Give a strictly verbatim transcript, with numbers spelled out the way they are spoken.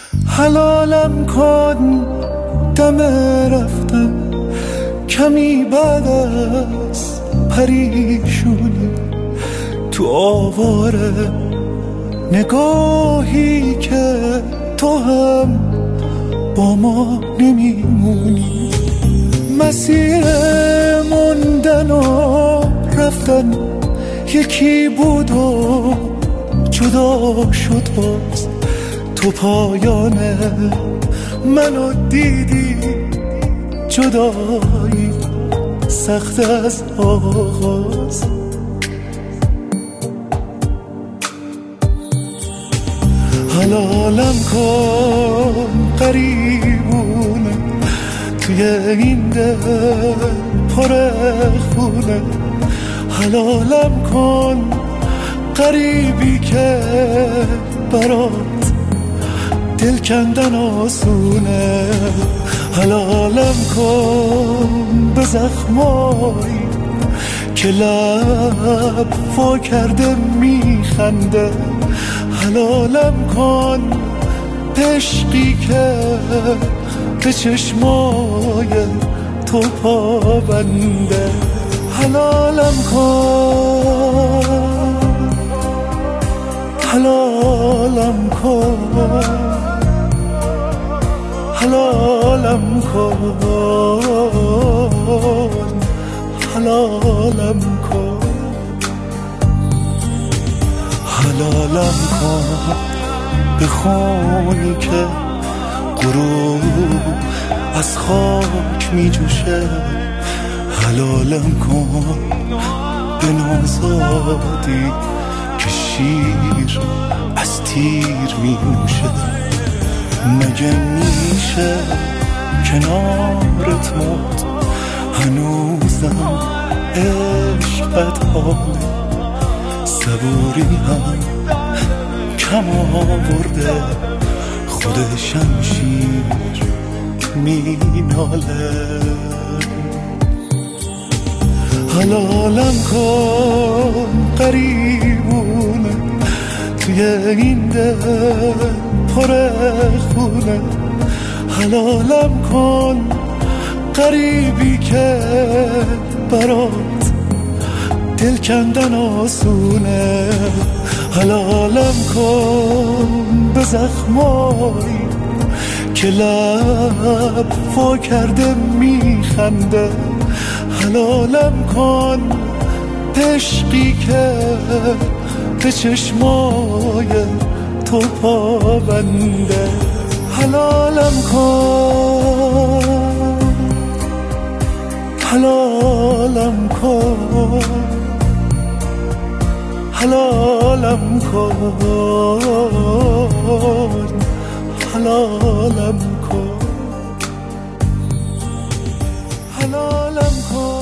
حلالم کن دم رفتن کمی بعد از پریشونی تو آواره نگاهی که تو هم با ما نمیمونی. مسیر موندن و رفتن یکی بود و جدا شد باز تو پایانه منو دیدی جدایی سخت از آغاز. حلالم کن قریبونه توی این دل پر خونه. حلالم کن قریبی که برات دل کندن آسونه. حلالم کن به زخمایی که لب وا کرده میخنده. حلالم کن عشقی که به چشمای تو پابنده. حلالم کن حلالم کن حلالم کن حلالم کن حلالم کن به خونی که غروب از خاک می جوشه. حلالم کن به نوزادی که شیر از تیر می نوشه. مگه میشه کنارت موت هنوزم عشقت حاله. صبوری هم کم آورده خود شمشیر می ناله. حلالم کن قریبونه توی این دل پر خونه. حلالم کن قریبی که برات دل کندن آسونه. حلالم کن به زخمایی که لب وا کرده میخنده. حلالم کن عشقی که به چشمای تو پابنده. حلالم کن حلالم کن حلالم کن حلالم کن حلالم کن